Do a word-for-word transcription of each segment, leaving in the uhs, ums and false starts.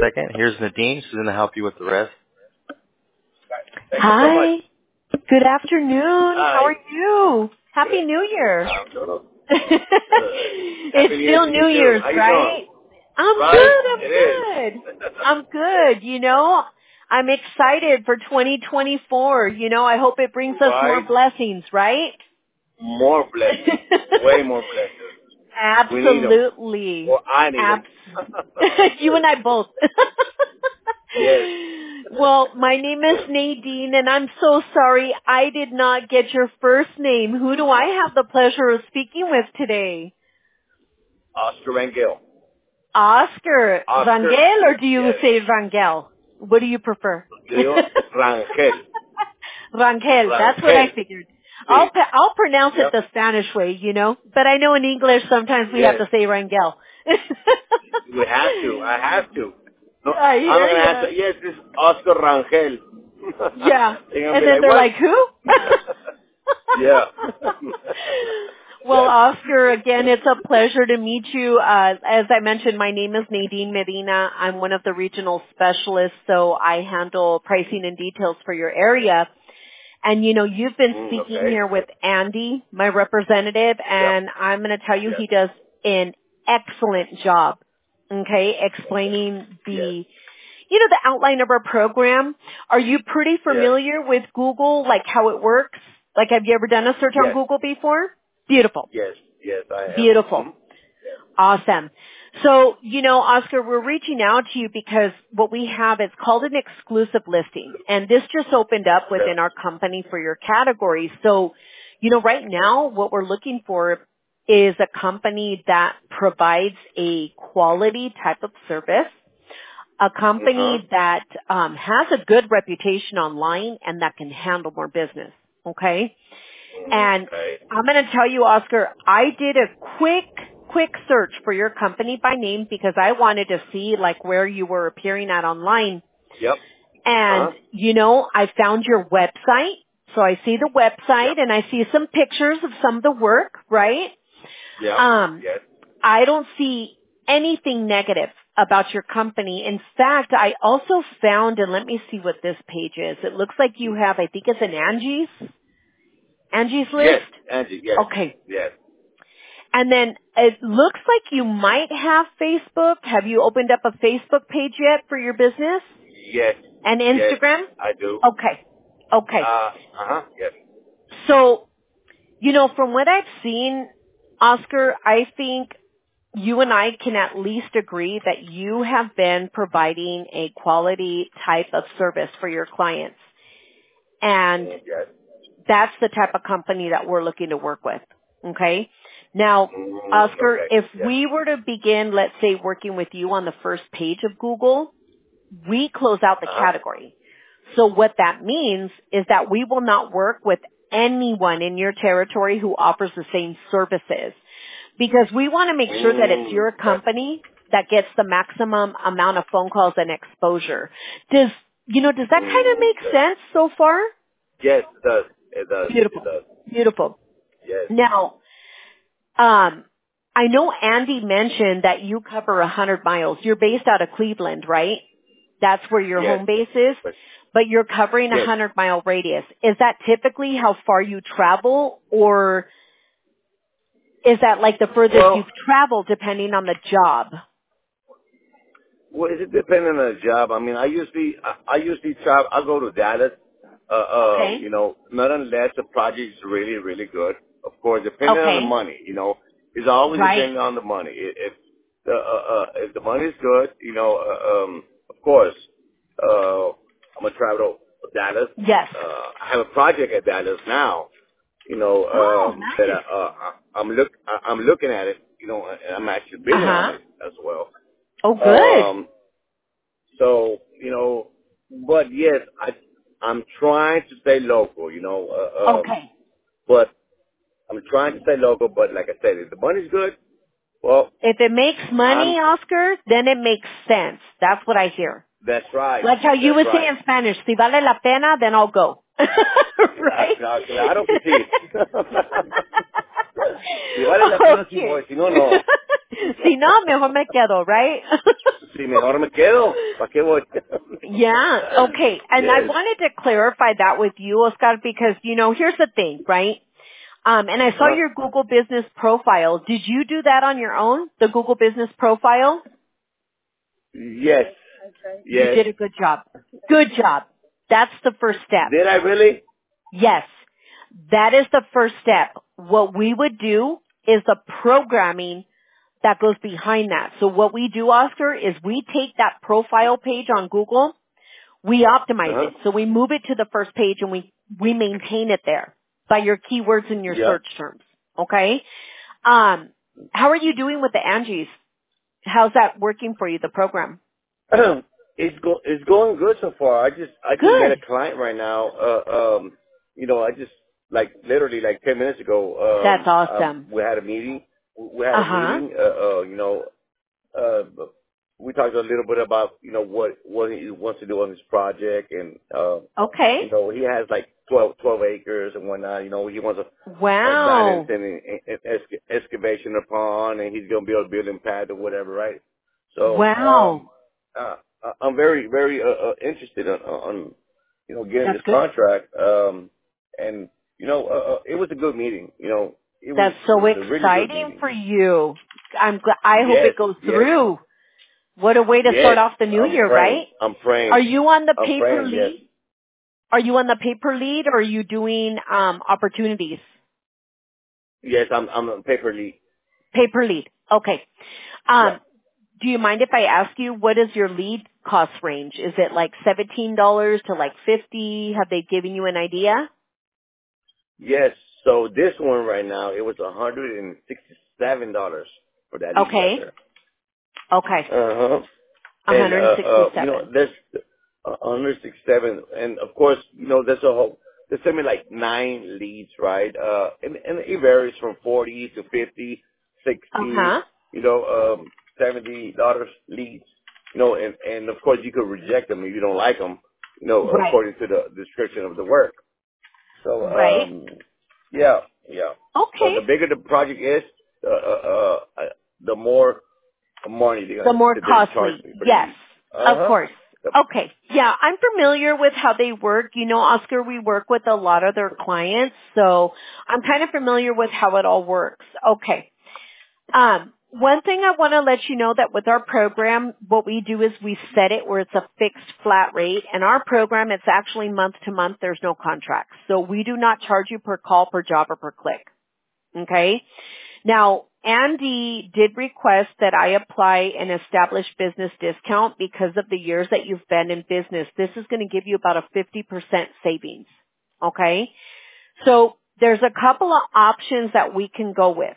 second. Here's Nadine. She's going to help you with the rest. Thank Hi. you Good afternoon. Hi. How are you? Happy New Year. so much. I don't know. It's New still Year to New you, too. Year's, How you right? doing? I'm Right? good. I'm It is. good. I'm good. You know, I'm excited for twenty twenty-four. You know, I hope it brings us more Right? blessings, right? More blessings. Way more blessings. We need them. Absolutely. Or I need them. Abs- you and I both. Yes. Well, my name is Nadine, and I'm so sorry I did not get your first name. Who do I have the pleasure of speaking with today? Oscar Rangel. Oscar. Oscar. Rangel, or do you Yes. say Rangel? What do you prefer? Yo, Rangel. Rangel, that's what I Rangel. figured. Sí. I'll pa- I'll pronounce Yep. it the Spanish way, you know, but I know in English sometimes we Yes. have to say Rangel. We have to. I have to. No, I I'm hear not gonna ya. have to. Yes, this is Oscar Rangel. Yeah. They're gonna And be then like, they're what? like, who? Yeah. Well, Oscar, again, it's a pleasure to meet you. Uh, as I mentioned, my name is Nadine Medina. I'm one of the regional specialists, so I handle pricing and details for your area. And, you know, you've been Mm, speaking okay. here with Andy, my representative, and Yep. I'm going to tell you Yes. he does an excellent job, okay, explaining the, Yes. you know, the outline of our program. Are you pretty familiar with Google, like how it works? Like, have you ever done a search on Yes. Google before? Beautiful. Yes. Yes, I am. Beautiful. Mhm. Yes. Awesome. So, you know, Oscar, we're reaching out to you because what we have is called an exclusive listing. And this just opened up within our company for your category. So, you know, right now what we're looking for is a company that provides a quality type of service, a company Uh-huh. that um, has a good reputation online and that can handle more business. Okay? And Okay. I'm going to tell you, Oscar, I did a quick, quick search for your company by name because I wanted to see like where you were appearing at online. Yep. And, Uh-huh. you know, I found your website. So I see the website Yep. and I see some pictures of some of the work, right? Yep. Um, Yes. I don't see anything negative about your company. In fact, I also found, and let me see what this page is. It looks like you have, I think it's an Angie's. Angie's Yes. List? Angie, yes. Okay. Yes. And then it looks like you might have Facebook. Have you opened up a Facebook page yet for your business? Yes. And Yes, Instagram? I do. Okay. Okay. Uh, uh-huh. Yes. So, you know, from what I've seen, Oscar, I think you and I can at least agree that you have been providing a quality type of service for your clients. And Mm, yes. that's the type of company that we're looking to work with. Okay? Now, Mm, Oscar, okay. if Yes. we were to begin, let's say, working with you on the first page of Google, we close out the Uh-huh. category. So what that means is that we will not work with anyone in your territory who offers the same services because we want to make sure that it's Mm, your yes. company that gets the maximum amount of phone calls and exposure. Does, you know, does that kind of Mm, make yes. sense so far? Yes, it does. It does. It Beautiful. does. Beautiful. Yes. Now, um, I know Andy mentioned that you cover one hundred miles. You're based out of Cleveland, right? That's where your Yes. home base is, But, but you're covering a yes. one hundred mile radius. Is that typically how far you travel, or is that like the furthest Well, you've traveled depending on the job? well, is it depending on the job? I mean, I usually, I, I usually travel, I go to Dallas, uh, uh, Okay. you know, not unless the project is really, really good. Of course, depending on the Okay. money, you know, it's always Right. depending on the money. If, if the, uh, uh, if the money is good, you know, uh, um, of course, uh, I'm gonna travel to Dallas. Yes. Uh, I have a project at Dallas now, you know, Oh, um, that nice. I, uh, I- I'm look, I, I'm looking at it, you know, and I'm actually bidding on Uh-huh. it as well. Oh, good. Um, so, you know, but yes, I, I'm trying to stay local, you know, uh, um, Okay. but I'm trying to stay local, but like I said, if the money's good, well, If it makes I'm, money, Oscar, then it makes sense. That's what I hear. that's right, Like how you that's would say right. in Spanish, si vale la pena, then I'll go. Right? Claro, claro que sí. Si vale la pena, sí voy, Okay. si no, no. Si no, mejor me quedo, right? Si mejor me quedo. ¿Para qué voy? Yeah, okay. And I Yes. wanted to clarify that with you, Oscar, because, you know, here's the thing, right? Um, and I saw Uh-huh. your Google Business Profile. Did you do that on your own, the Google Business Profile? Yes. You Yes. did a good job. Good job. That's the first step. Did I really? Yes. That is the first step. What we would do is the programming that goes behind that. So what we do, Oscar, is we take that profile page on Google, we optimize Uh-huh. it. So we move it to the first page and we, we maintain it there by your keywords and your Yeah. search terms. Okay? Um, how are you doing with the Angies? How's that working for you, the program? it's go it's going good so far. I just I just met a Good. client right now. Uh, um, you know, I just like literally like ten minutes ago. That's Um, um awesome. we had a meeting. We had a Uh-huh. meeting. Uh, uh you know, uh, we talked a little bit about you know what what he wants to do on this project, and uh, Okay. you know he has like twelve, twelve acres and whatnot. You know, he wants a, a guidance Wow. in, in, in exca- excavation of pond, and he's gonna be able to build a pad or whatever, right? So Wow. um, uh, I- I'm very very uh, uh, interested on, on you know getting That's this good. contract, um, and you know uh, uh, it was a good meeting. You know, it was That's it so was a really good exciting meeting. for you. I'm gl- I hope Yes, it goes yes. through. What a way to start Yes, off the new I'm year, praying. right? I'm praying. Are you on the I'm paper praying. Yes, lead? Are you on the paper lead or are you doing um opportunities? yes. I'm I'm a paper lead. Paper lead. Okay. Yeah. Um do you mind if I ask you what is your lead cost range? Is it like seventeen dollars to like fifty? Have they given you an idea? Yes. So this one right now, it was a hundred and sixty-seven dollars for that lead right Okay. there. Okay. Uh huh. And uh, uh, you know, one hundred sixty-seven. there's uh, one hundred sixty-seven, and of course, you know, there's a whole. There's something like nine leads, right? Uh, and, and it varies from forty to fifty, sixty, Uh-huh. you know, um, seventy dollars leads. You know, and and of course, you could reject them if you don't like them. You know, Right. according to the description of the work. So, Right. um, yeah, yeah. So Okay. the bigger the project is, uh, uh, uh, the more money they're The gonna more they're gonna charge costly. me for the Yes, lead. Uh of huh. course. Okay. Yeah, I'm familiar with how they work. You know, Oscar, we work with a lot of their clients, so I'm kind of familiar with how it all works. Okay. Um, one thing I want to let you know that with our program, what we do is we set it where it's a fixed flat rate. And our program, it's actually month to month. There's no contracts. So we do not charge you per call, per job, or per click. Okay? Now, Andy did request that I apply an established business discount because of the years that you've been in business. This is going to give you about a fifty percent savings. Okay? So there's a couple of options that we can go with.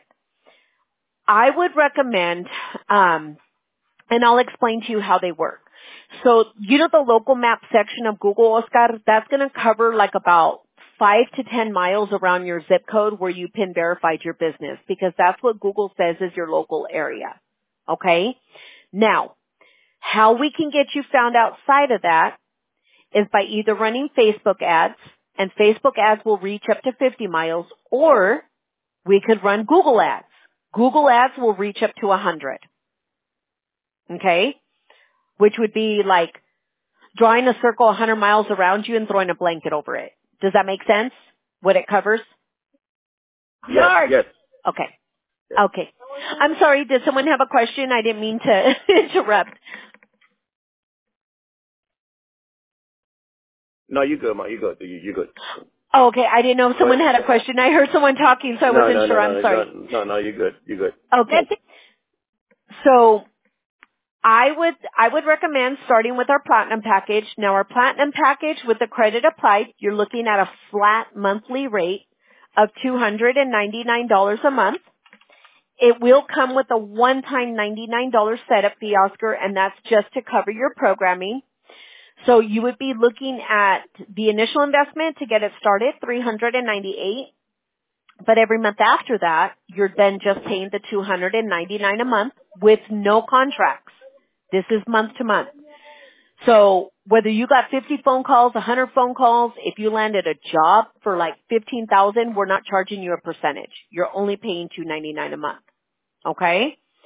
I would recommend, um, and I'll explain to you how they work. So, you know the local map section of Google, Oscar, that's going to cover like about five to ten miles around your zip code where you PIN verified your business because that's what Google says is your local area. Okay? Now, how we can get you found outside of that is by either running Facebook ads, and Facebook ads will reach up to fifty miles, or we could run Google ads. Google ads will reach up to one hundred. Okay? Which would be like drawing a circle one hundred miles around you and throwing a blanket over it. Does that make sense? What it covers? Yes, Yard. yes, Okay. yes. Okay. I'm sorry. Did someone have a question? I didn't mean to interrupt. No, you good, man. You good. You you good. Oh, okay. I didn't know if Go someone ahead. had a question. I heard someone talking, so I No, wasn't no, no, sure. no, I'm no, sorry. no, no, no. You good. You good. Okay. So I would I would recommend starting with our platinum package. Now our platinum package with the credit applied, you're looking at a flat monthly rate of two hundred ninety-nine dollars a month. It will come with a one-time ninety-nine dollars setup fee, Oscar, and that's just to cover your programming. So you would be looking at the initial investment to get it started, three hundred ninety-eight dollars, but every month after that, you're then just paying the two hundred ninety-nine dollars a month with no contracts. This is month to month. So whether you got fifty phone calls, one hundred phone calls, if you landed a job for like fifteen thousand, we're not charging you a percentage. You're only paying two hundred ninety-nine dollars a month. Okay?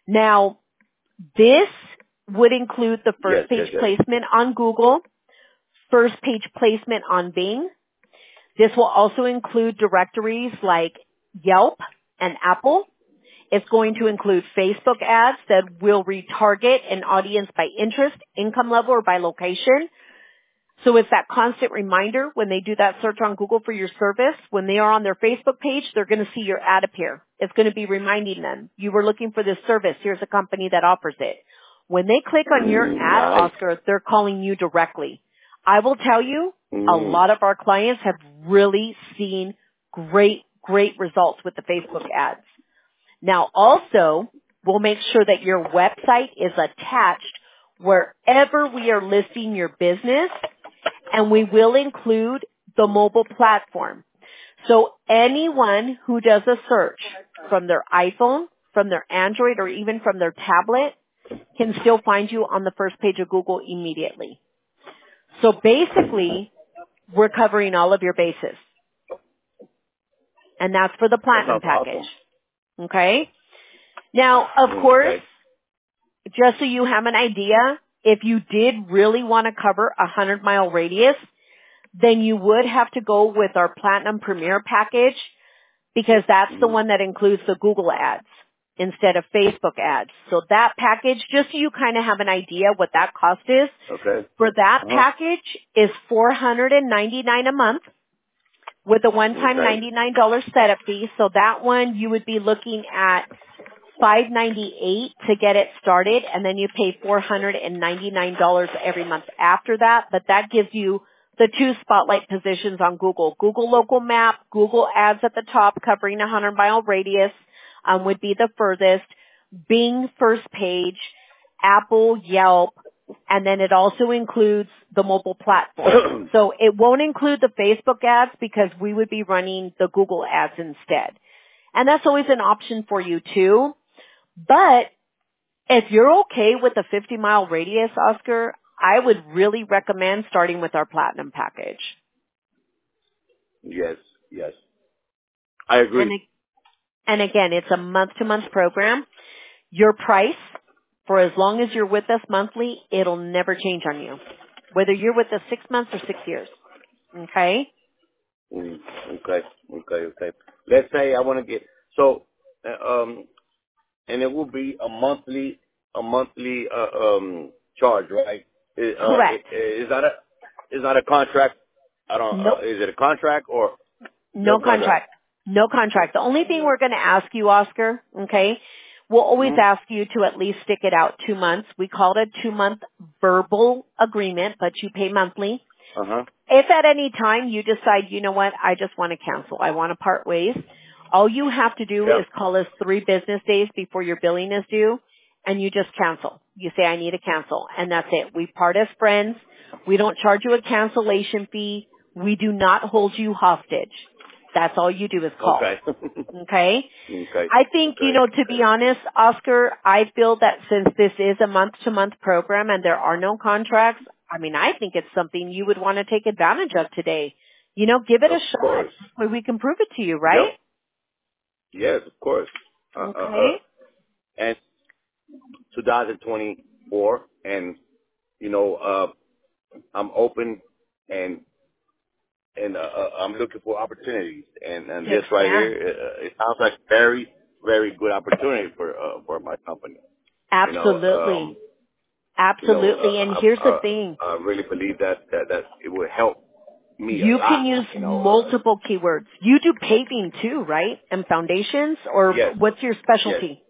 Now, this would include the first yes, page yes, yes. placement on Google, first page placement on Bing. This will also include directories like Yelp and Apple. It's going to include Facebook ads that will retarget an audience by interest, income level, or by location. So it's that constant reminder when they do that search on Google for your service. When they are on their Facebook page, they're going to see your ad appear. It's going to be reminding them, you were looking for this service. Here's a company that offers it. When they click on your Mm, ad, nice. Oscar, they're calling you directly. I will tell you, Mm. a lot of our clients have really seen great, great results with the Facebook ads. Now also, we'll make sure that your website is attached wherever we are listing your business, and we will include the mobile platform. So anyone who does a search from their iPhone, from their Android, or even from their tablet can still find you on the first page of Google immediately. So basically, we're covering all of your bases. And that's for the platinum That sounds package. awesome. Okay? Now, of Mm, course, okay. just so you have an idea, if you did really want to cover a hundred mile radius, then you would have to go with our Platinum Premier package because that's the Mm. one that includes the Google ads instead of Facebook ads. So that package, just so you kind of have an idea what that cost is, Okay. for that Uh-huh. package is four hundred ninety-nine dollars a month with a one-time Okay. ninety-nine dollars setup fee. So that one you would be looking at five ninety-eight to get it started, and then you pay four hundred ninety-nine dollars every month after that. But that gives you the two spotlight positions on Google. Google Local Map, Google Ads at the top covering a hundred mile radius um, would be the furthest. Bing first page, Apple, Yelp, and then it also includes the mobile platform. So it won't include the Facebook ads because we would be running the Google ads instead. And that's always an option for you too. But if you're okay with a fifty mile radius, Oscar, I would really recommend starting with our platinum package. Yes, yes. I And, agree. it- and again, it's a month to month program. Your price, for as long as you're with us monthly, it'll never change on you. Whether you're with us six months or six years. Okay? Mm, okay, okay, okay. Let's say I want to get so, uh, um, and it will be a monthly, a monthly uh, um charge, right? Is, uh, Correct. is that a is that a contract? I don't. No, Uh, is it a contract or no no contract? contract. No contract. The only thing we're going to ask you, Oscar, okay, we'll always Mm-hmm. ask you to at least stick it out two months. We call it a two-month verbal agreement, but you pay monthly. Uh huh. If at any time you decide, you know what, I just want to cancel, I want to part ways, all you have to do Yep. is call us three business days before your billing is due, and you just cancel. You say, I need to cancel, and that's it. We part as friends. We don't charge you a cancellation fee. We do not hold you hostage. That's all you do is call. Okay. Okay? okay. I think, you Okay. know, to be honest, Oscar, I feel that since this is a month-to-month program and there are no contracts, I mean, I think it's something you would want to take advantage of today. You know, give it Of a shot. course. Where we can prove it to you, Yep. right? Yes, of course. Uh, uh, Okay. uh, and twenty twenty-four, and you know, uh, I'm open and and uh, uh, I'm looking for opportunities, and and Yes, this right yeah. here, uh, it sounds like very very good opportunity for uh, for my company. You know, um, Absolutely. you know, Absolutely. And uh, here's I, the uh, thing. I really believe that, that that it will help me a You can lot. use You know, uh, multiple keywords. You do paving too, right? And foundations? Or yes, what's your yes. specialty?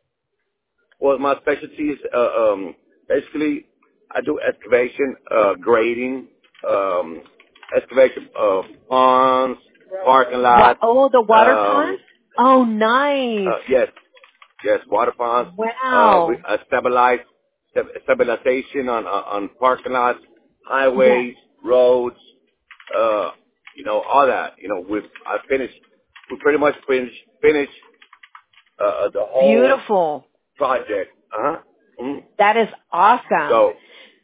Well, my specialty is uh, um, basically I do excavation, uh, grading, um, excavation of ponds, parking What? lots. Oh, the water pond? Um, Oh, nice. uh, yes, yes, water ponds. Uh, we Wow. uh, stabilize sta- stabilization on on on parking lots, Yes. highways, roads. Uh, you know, all that. You know, we I finished. We pretty much finished finished uh, the whole Beautiful. project. Uh huh. Mm-hmm. That is awesome. So,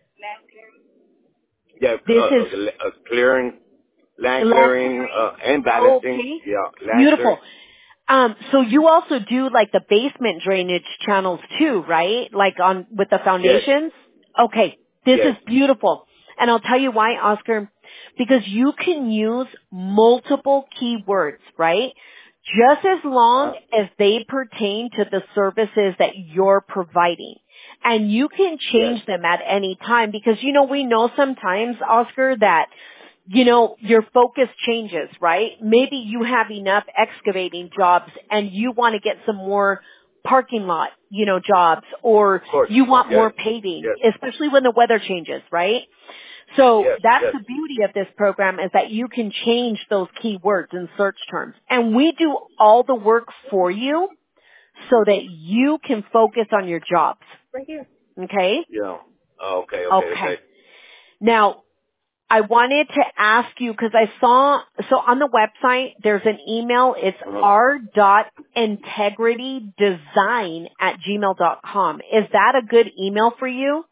yeah, uh, This is uh, uh, clearing, land land clearing, uh, and balancing. okay. Yeah, land clearing. Beautiful. Um, so you also do like the basement drainage channels too, right? Like on, with the foundations? Yes. Okay. This Yes. is beautiful. And I'll tell you why, Oscar. Because you can use multiple keywords, right? Just as long Uh, as they pertain to the services that you're providing. And you can change yes. them at any time because, you know, we know sometimes, Oscar, that, you know, your focus changes, right? Maybe you have enough excavating jobs and you want to get some more parking lot, you know, jobs, or Of course. you want Yes. more paving, Yes. especially when the weather changes, right? So Yes. that's Yes. the beauty of this program is that you can change those keywords and search terms. And we do all the work for you so that you can focus on your jobs. Right here. Okay? Yeah. Oh, okay. Okay. Okay. Okay. Now, I wanted to ask you because I saw, so on the website, there's an email. It's Uh-huh. r dot integrity design at gmail dot com. Is that a good email for you?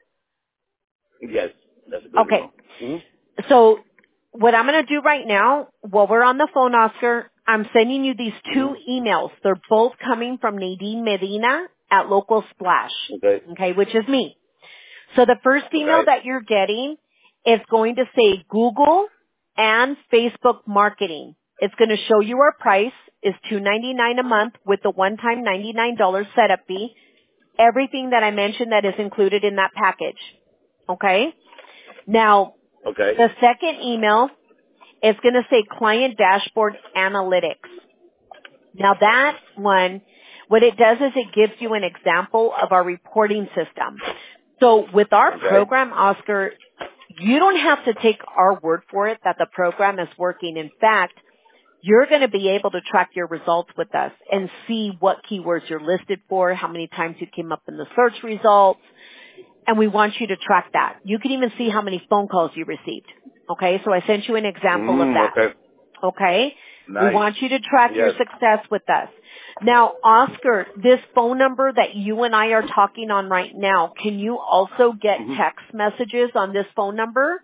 Yes. That's a good Okay. email. Mm-hmm. So what I'm going to do right now, while we're on the phone, Oscar, I'm sending you these two Mm-hmm. emails. They're both coming from Nadine Medina at Local Splash, Okay. okay, which is me. So the first email Okay. that you're getting is going to say Google and Facebook marketing. It's going to show you our price is two ninety-nine a month with the one-time ninety-nine dollars setup fee. Everything that I mentioned that is included in that package. Okay? Now, Okay. the second email is going to say Client Dashboard Analytics. Now that one, what it does is it gives you an example of our reporting system. So with our Okay. program, Oscar, you don't have to take our word for it that the program is working. In fact, you're going to be able to track your results with us and see what keywords you're listed for, how many times you came up in the search results, and we want you to track that. You can even see how many phone calls you received. Okay, so I sent you an example of Mm, that. okay. Okay? We Nice. want you to track your Yes. success with us. Now, Oscar, this phone number that you and I are talking on right now, can you also get Mm-hmm. text messages on this phone number?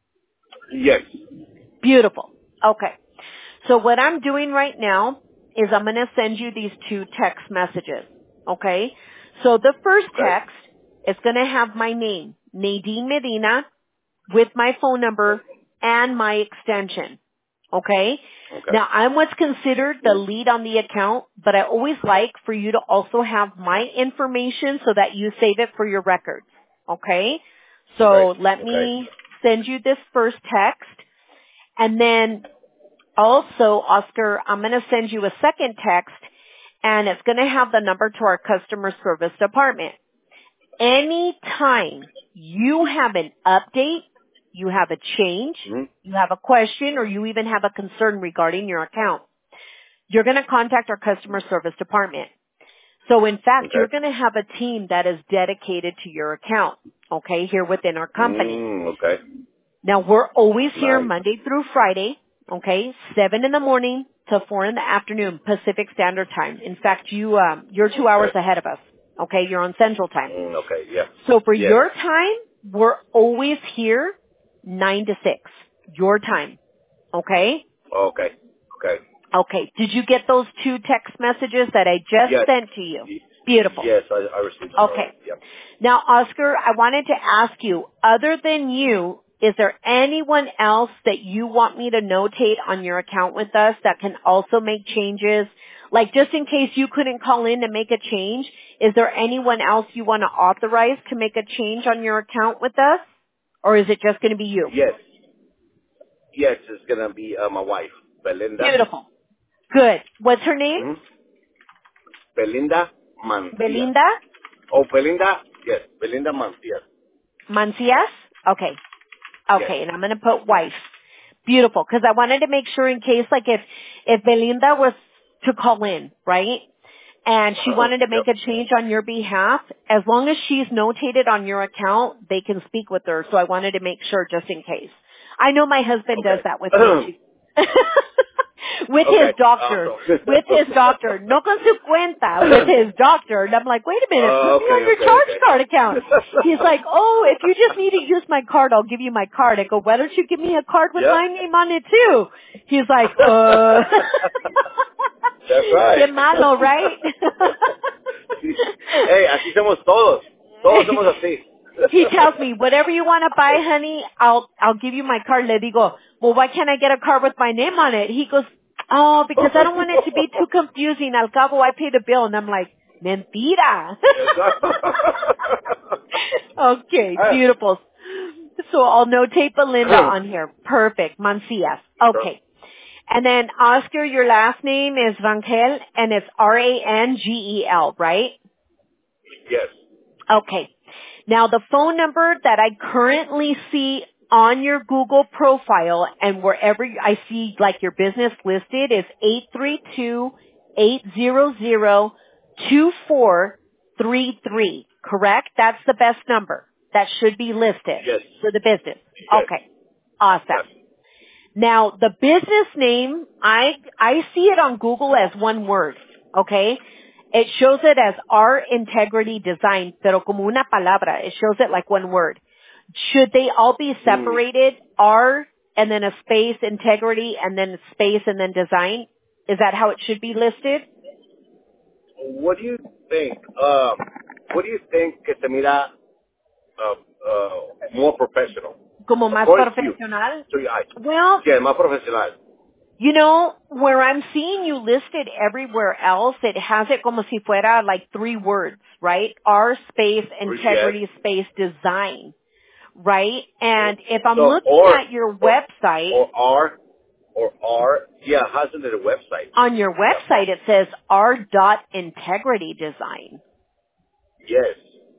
Yes. Beautiful. Okay. So what I'm doing right now is I'm going to send you these two text messages. Okay? So the first Okay. text is going to have my name, Nadine Medina, with my phone number and my extension. Okay? Okay. Now, I'm what's considered the Mm-hmm. lead on the account, but I always like for you to also have my information so that you save it for your records. Okay? So Okay. let Okay. me send you this first text. And then also, Oscar, I'm going to send you a second text, and it's going to have the number to our customer service department. Anytime you have an update, you have a change, Mm-hmm. you have a question, or you even have a concern regarding your account, you're going to contact our customer service department. So in fact, you're Okay. going to have a team that is dedicated to your account, okay, here within our company. Mm, okay. Now we're always here Nice. Monday through Friday, okay, seven in the morning to four in the afternoon Pacific Standard Time. In fact, you, um, you're two hours Okay. ahead of us, okay, you're on Central Time. Mm, okay. Yeah. So for Yes. your time, we're always here nine to six, your time, okay? Okay. Okay. Okay, did you get those two text messages that I just Yes. sent to you? Y- Beautiful. Yes, I, I received them Okay. already. Yep. Now, Oscar, I wanted to ask you, other than you, is there anyone else that you want me to notate on your account with us that can also make changes? Like just in case you couldn't call in to make a change, is there anyone else you want to authorize to make a change on your account with us? Or is it just going to be you? Yes. Yes, it's gonna be uh, my wife, Belinda. Beautiful. Good. What's her name? Mm-hmm. Belinda Mancias. Belinda Oh, Belinda. Yes, Belinda Mancias. Mancias? Okay. Yes. Okay, and I'm going to put wife. Beautiful, because I wanted to make sure in case, like, if if Belinda was to call in, right, and she Uh-huh. wanted to make Yep. a change on your behalf, as long as she's notated on your account, they can speak with her. So I wanted to make sure just in case. I know my husband does Okay. that with me too. With his Okay. doctor. Awesome. With his doctor. No con su cuenta. With his doctor. And I'm like, wait a minute, put Uh, me okay, on your okay, charge okay. card account. He's like, oh, if you just need to use my card, I'll give you my card. I go, why don't you give me a card with Yep. my name on it too? He's like, uh. That's right. Qué malo, right? Hey, así somos todos. Todos somos así. He tells me, whatever you want to buy, honey, I'll I'll give you my card. Le digo, well, why can't I get a card with my name on it? He goes, oh, because I don't want it to be too confusing. Al cabo, I pay the bill. And I'm like, mentira. Okay, beautiful. So I'll notate Belinda on here. Perfect. Mancias. Okay. And then, Oscar, your last name is Rangel, and it's R A N G E L, right? Yes. Okay. Now, the phone number that I currently see on your Google profile and wherever I see, like, your business listed is eight three two, eight zero zero, two four three three, correct? That's the best number that should be listed Yes. for the business. Yes. Okay. Awesome. Yes. Now, the business name, I, I see it on Google as one word, okay? It shows it as R Integrity Design, pero como una palabra. It shows it like one word. Should they all be separated? Mm. R and then a space, integrity, and then space and then design? Is that how it should be listed? What do you think? Um, what do you think que se mira uh, uh, more professional? Como más profesional? To your eyes. Well, yeah, más profesional. You know, where I'm seeing you listed everywhere else, it has it como si fuera like three words, right? R space integrity yes. space design, right? And if I'm so, looking or, at your or, website. Or R, or R, yeah, how's it a website? On your website it says R dot integrity design. Yes.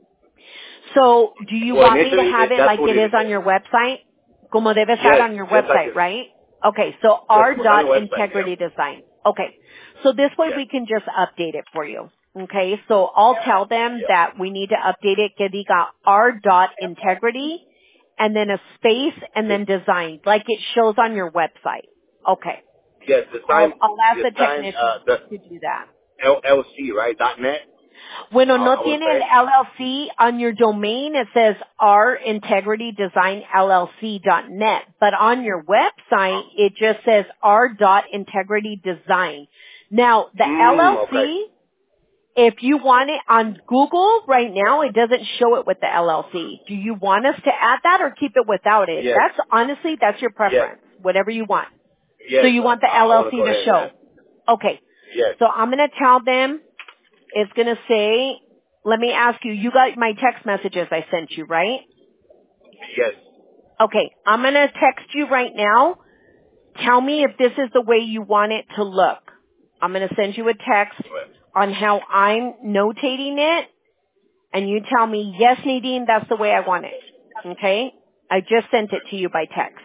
So do you well, want me to have it like it is on your website? Como debe estar yes, on your website, like right? Okay, so R dot integrity yeah. design. Okay, so this way yeah. we can just update it for you. Okay, so I'll tell them yeah. that we need to update it que diga R dot integrity and then a space and then design, like it shows on your website. Okay. Yes, design. I'll, I'll ask design, the technician uh, the to do that. L L C, right? Dot net. Bueno, uh, no tiene el L L C on your domain. It says R Integrity Design L L C dot net, but on your website it just says R dot Integrity Design. Now the mm, L L C, okay. if you want it on Google right now, it doesn't show it with the L L C. Do you want us to add that or keep it without it? Yes. That's honestly that's your preference. Yes. Whatever you want. Yes. So you want the I, L L C I to show? Okay. Yes. So I'm going to tell them. It's going to say, let me ask you, you got my text messages I sent you, right? Yes. Okay, I'm going to text you right now. Tell me if this is the way you want it to look. I'm going to send you a text on how I'm notating it, and you tell me, yes, Nadine, that's the way I want it. Okay? I just sent it to you by text.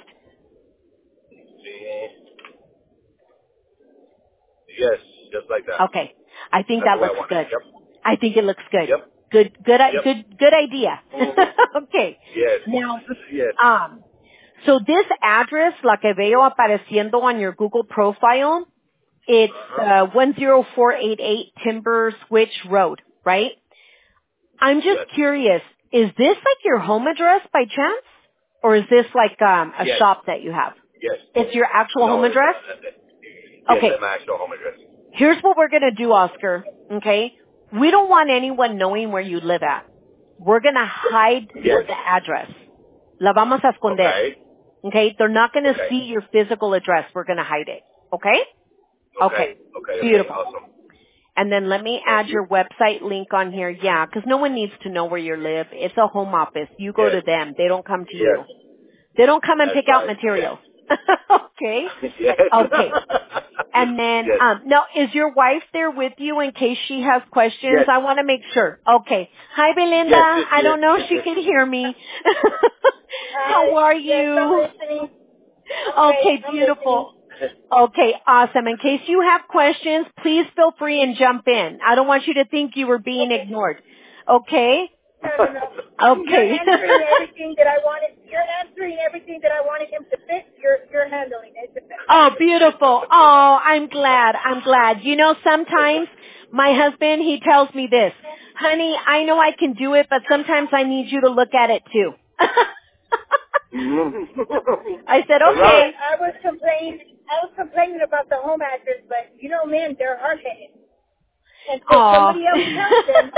Yes, just like that. Okay. I think That's that looks good. Yep. I think it looks good. Yep. Good, good, Yep. good, good idea. Okay. Yes. Now, yes. um, so this address, la que veo apareciendo on your Google profile, it's uh, one zero four eight eight Timber Switch Road, right? I'm just yes. curious, is this like your home address by chance? Or is this like um, a yes. shop that you have? Yes. It's your actual no, home address? Uh, yes, okay. It's my actual home address. Here's what we're going to do, Oscar, okay? We don't want anyone knowing where you live at. We're going to hide yes. the address. La vamos a esconder. Okay. Okay? They're not going to okay. see your physical address. We're going to hide it. Okay? Okay. Okay. Okay. Beautiful. Okay. Awesome. And then let me add your website link on here. Yeah, because no one needs to know where you live. It's a home office. You go yes. to them. They don't come to yes. you. They don't come and That's pick right. out materials. Yes. Okay? Yes. Okay. And then, yes. um, now, is your wife there with you in case she has questions? Yes. I want to make sure. Okay. Hi, Belinda. Yes, yes, I don't know yes, if she yes. can hear me. How are you? Yes, I'm listening. Okay, I'm beautiful. listening. Okay, awesome. In case you have questions, please feel free and jump in. I don't want you to think you were being ignored. Okay? No, no, no. Okay. You're answering everything that I wanted. You're answering everything that I wanted him to fix. You're you're handling it. Oh, beautiful. Oh, I'm glad. I'm glad. You know, sometimes my husband, he tells me this, honey, I know I can do it, but sometimes I need you to look at it too. I said, okay. I was complaining. I was complaining about the home address, but you know, man, they're hard-headed. And so Aw. somebody else tells them.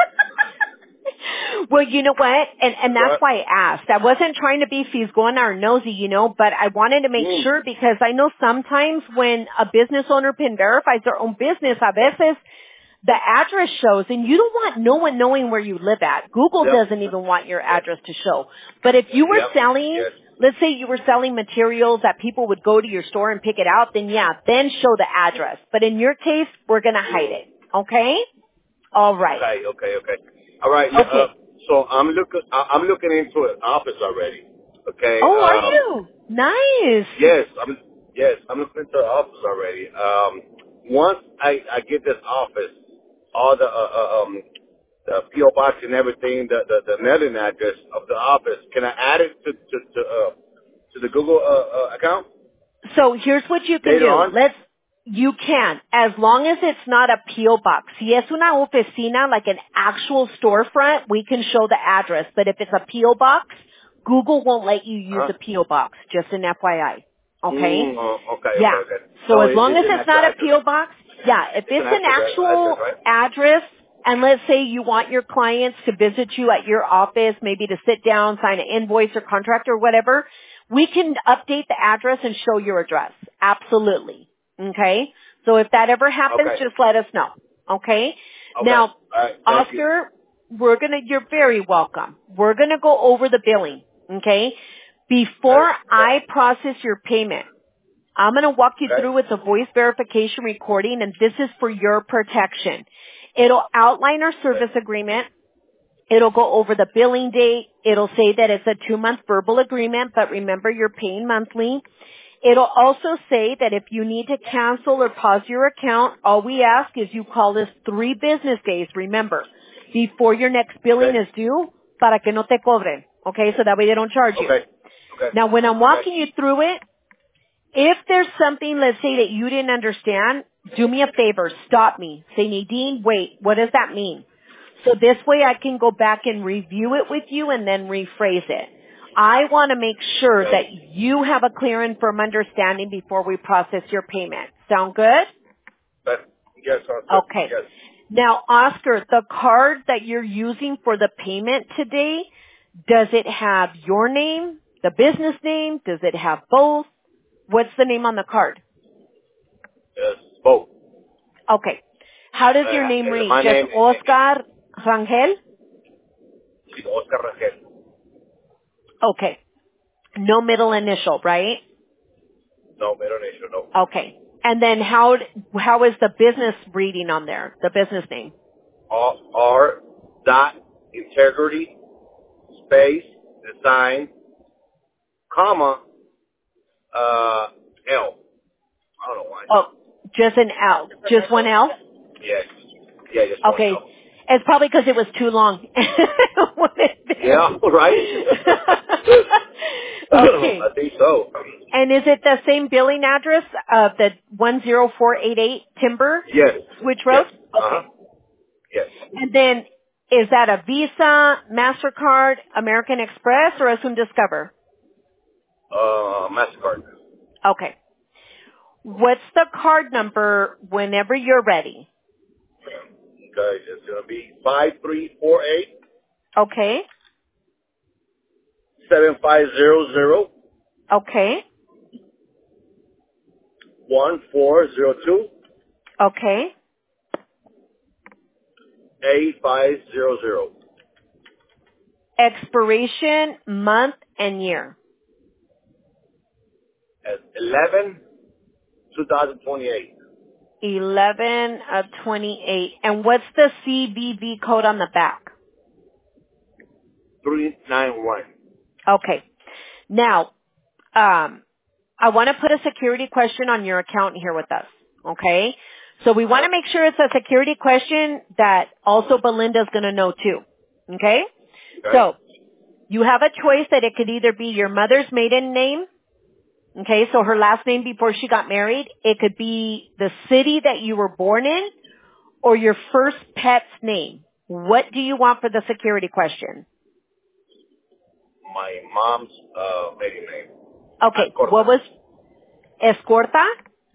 Well, you know what? And and that's why I asked. I wasn't trying to be fisgona or nosy, you know, but I wanted to make Mm. sure because I know sometimes when a business owner pin verifies their own business, a veces the address shows and you don't want no one knowing where you live at. Google Yep. doesn't even want your address to show. But if you were Yep. selling, Yes. let's say you were selling materials that people would go to your store and pick it out, then yeah, then show the address. But in your case, we're going to hide it. Okay? All right. Okay, okay, okay. All right. Yeah, Okay. uh, so I'm looking. I- I'm looking into an office already. Okay. Oh, are um, you? Nice. Yes, I'm. Yes, I'm looking into an office already. Um, once I, I get this office, all the uh, uh, um, the P O box and everything, the, the the mailing address of the office, can I add it to to to, uh, to the Google uh, uh, account So here's what you can later do. on? Let's, you can, as long as it's not a P O box. Si es una oficina, like an actual storefront, we can show the address. But if it's a P O box, Google won't let you use Huh? a P O box, just an F Y I. Okay? Mm, oh, okay, Yeah. okay, okay. So So as it, long as it's an it's actual not a address. P O box, yeah, if It's it's an an actual actual address, right? address, and let's say you want your clients to visit you at your office, maybe to sit down, sign an invoice or contract or whatever, we can update the address and show your address. Absolutely. Okay? So if that ever happens, Okay. just let us know. Okay? Okay. Now, All right. Thank you. Oscar, we're gonna, you're very welcome. We're gonna go over the billing. Okay? Before Okay. I process your payment, I'm going to walk you Okay. through with a voice verification recording, and this is for your protection. It'll outline our service agreement. It'll go over the billing date. It'll say that it's a two-month verbal agreement, but remember you're paying monthly. It'll also say that if you need to cancel or pause your account, all we ask is you call us three business days, remember, before your next billing Okay. is due, para que no te cobren. Okay, so that way they don't charge you. Okay. Okay. Now, when I'm Okay. walking you through it, if there's something, let's say, that you didn't understand, do me a favor, stop me. Say, Nadine, wait, what does that mean? So this way I can go back and review it with you and then rephrase it. I want to make sure that you have a clear and firm understanding before we process your payment. Sound good? But, yes, sounds good. Okay. Yes. Now, Oscar, the card that you're using for the payment today, does it have your name, the business name? Does it have both? What's the name on the card? Yes. Both. Okay. How does your Uh, name uh, read? my Just name is Oscar Rangel? Oscar Rangel. Okay. No middle initial, right? No, middle initial, no. Okay. And then how how is the business reading on there? The business name. R, R dot integrity space design comma uh L. I don't know why. Oh, just an L. Just one L? Yes. Yeah, just one Okay. L. It's probably because it was too long. Yeah, right. Okay. I think so. And is it the same billing address of the one zero four eight eight Timber Yes. Switch Road? Yes. Uh-huh. Okay. Yes. And then is that a Visa, MasterCard, American Express, or es un Discover? Uh, MasterCard. Okay. What's the card number whenever you're ready? Okay, it's gonna be five three four eight Okay. seven five zero zero Okay. one four zero two Okay. eight five zero zero. Expiration, month, and year. At eleven two thousand twenty eight. eleven of twenty-eight. And what's the C V V code on the back? Three nine one. Okay. Now, um, I want to put a security question on your account here with us. Okay? So we want to make sure it's a security question that also Belinda's going to know too. Okay? So, you have a choice that it could either be your mother's maiden name, okay, so her last name before she got married. It could be the city that you were born in, or your first pet's name. What do you want for the security question? My mom's uh maiden name. Okay, Escorta. what was Escorta?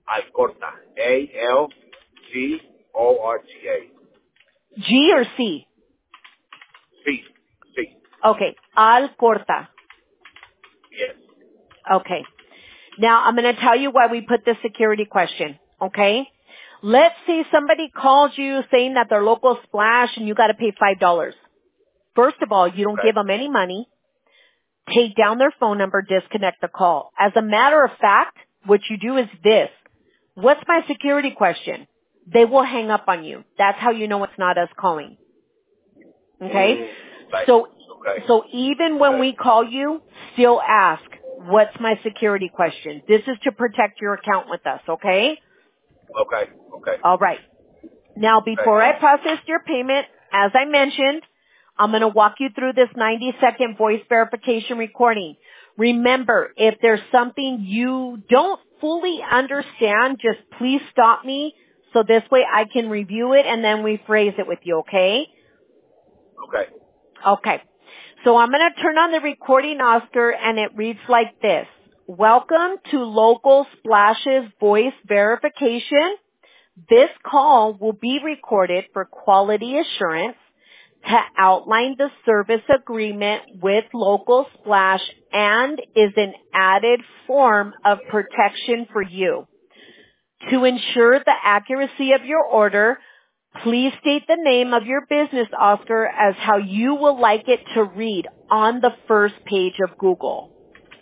Alcorta. A L C O R T A. G or C? C. C. Okay. Alcorta. Yes. Okay. Now, I'm going to tell you why we put this security question, okay? Let's say somebody calls you saying that they're local splash and you got to pay five dollars. First of all, you don't Okay. give them any money. Take down their phone number, disconnect the call. As a matter of fact, what you do is this. What's my security question? They will hang up on you. That's how you know it's not us calling. Okay? Mm, right. So, Okay. so even when Okay. we call you, still ask, what's my security question? This is to protect your account with us, okay? Okay. Okay. All right. Now, Okay. before I process your payment, as I mentioned, I'm going to walk you through this ninety second voice verification recording. Remember, if there's something you don't fully understand, just please stop me so this way I can review it and then rephrase it with you, okay? Okay. Okay. So I'm going to turn on the recording, Oscar, and it reads like this. Welcome to Local Splash's voice verification. This call will be recorded for quality assurance to outline the service agreement with Local Splash and is an added form of protection for you. To ensure the accuracy of your order, please state the name of your business, Oscar, as how you will like it to read on the first page of Google.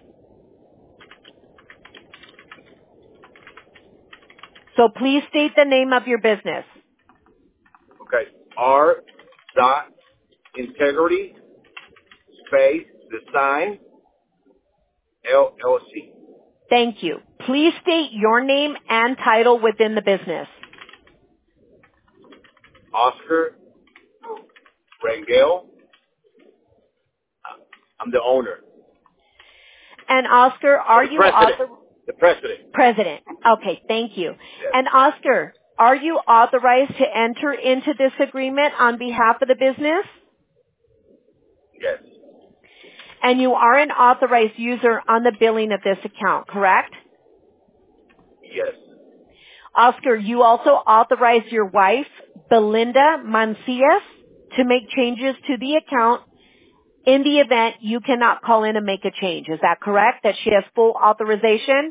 So please state the name of your business. Okay. R dot integrity space design L L C. Thank you. Please state your name and title within the business. Oscar Rangel. I'm the owner. And Oscar, are The you president. author- The president. President? Okay, thank you. Yes. And Oscar, are you authorized to enter into this agreement on behalf of the business? Yes. And you are an authorized user on the billing of this account, correct? Yes. Oscar, you also authorized your wife, Belinda Mancias, to make changes to the account in the event you cannot call in and make a change. Is that correct? That she has full authorization?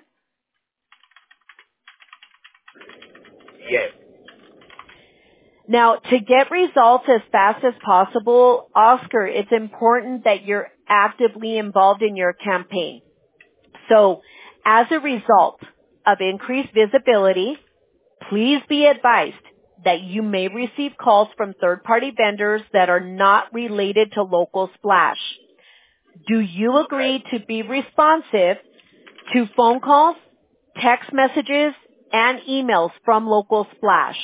Yes. Now, to get results as fast as possible, Oscar, it's important that you're actively involved in your campaign. So, as a result of increased visibility, please be advised that you may receive calls from third-party vendors that are not related to Local Splash. Do you agree to be responsive to phone calls, text messages, and emails from Local Splash?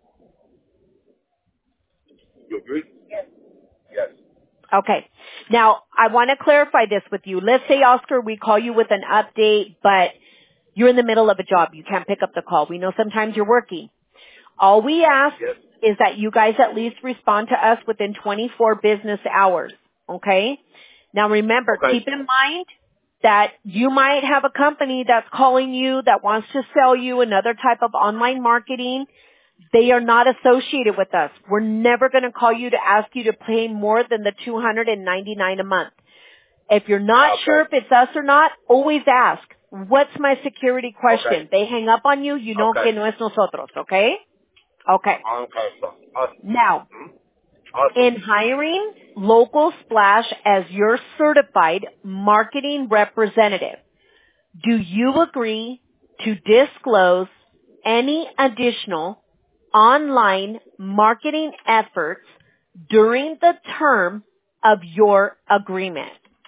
You agree? Yes. Yes. Okay. Now, I want to clarify this with you. Let's say, Oscar, we call you with an update, but you're in the middle of a job. You can't pick up the call. We know sometimes you're working. All we ask Yes. is that you guys at least respond to us within twenty-four business hours. Okay? Now remember, Okay. keep in mind that you might have a company that's calling you that wants to sell you another type of online marketing. They are not associated with us. We're never going to call you to ask you to pay more than the two hundred ninety-nine dollars a month. If you're not Okay. sure if it's us or not, always ask, what's my security question? Okay. They hang up on you, you know Okay. que no es nosotros, okay? Okay. Awesome. Awesome. Now, Awesome. in hiring Local Splash as your certified marketing representative, do you agree to disclose any additional online marketing efforts during the term of your agreement?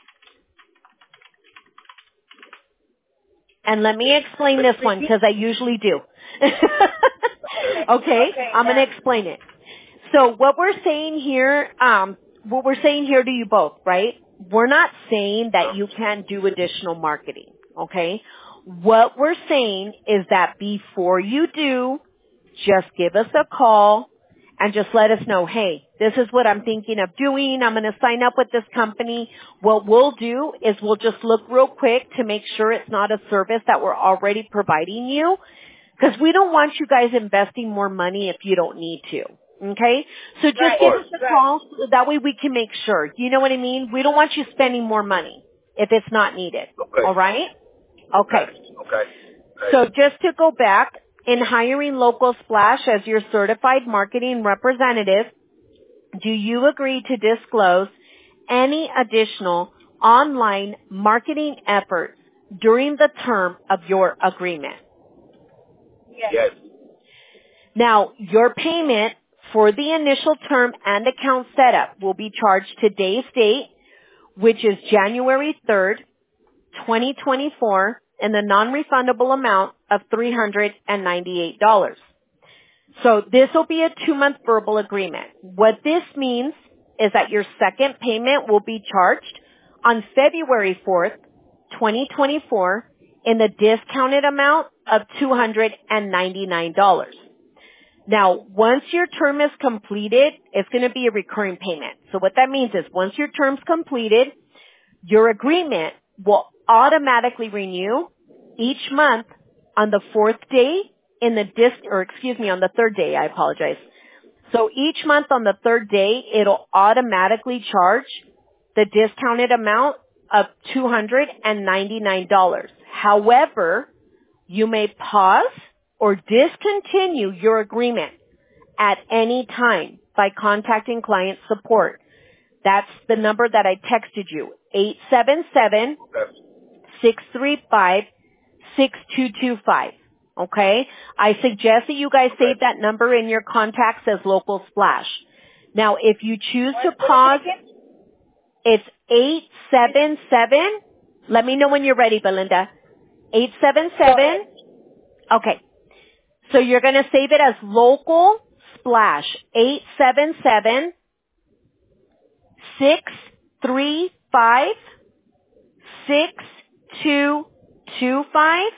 And let me explain this one because I usually do. okay, Okay, I'm going yeah. to explain it. So what we're saying here, um, what we're saying here to you both, right? We're not saying that you can't do additional marketing, okay? What we're saying is that before you do, just give us a call and just let us know, hey, this is what I'm thinking of doing. I'm going to sign up with this company. What we'll do is we'll just look real quick to make sure it's not a service that we're already providing you. Because we don't want you guys investing more money if you don't need to. Okay? So just Right. give us a Right. call. So that way we can make sure. You know what I mean? We don't want you spending more money if it's not needed. Okay. All right? Okay. Okay. Okay. So just to go back, in hiring Local Splash as your certified marketing representative, do you agree to disclose any additional online marketing efforts during the term of your agreement? Yes. Yes. Now, your payment for the initial term and account setup will be charged today's date, which is January third, twenty twenty-four, in the non-refundable amount of three hundred ninety-eight dollars. So this will be a two-month verbal agreement. What this means is that your second payment will be charged on February fourth, twenty twenty-four, in the discounted amount of two hundred ninety-nine dollars. Now, once your term is completed, it's going to be a recurring payment. So what that means is once your term's completed, your agreement will automatically renew each month on the fourth day in the dis, or excuse me, on the third day, I apologize. So each month on the third day, it'll automatically charge the discounted amount of two hundred ninety-nine dollars. However, you may pause or discontinue your agreement at any time by contacting client support. That's the number that I texted you, eight seven seven, six three five, six two two five. Okay? I suggest that you guys save that number in your contacts as Local Splash. Now, if you choose to pause, it's eight seven seven. Let me know when you're ready, Belinda. eight seven seven. Okay. So you're going to save it as Local Splash. eight seven seven, six three five, six two two five.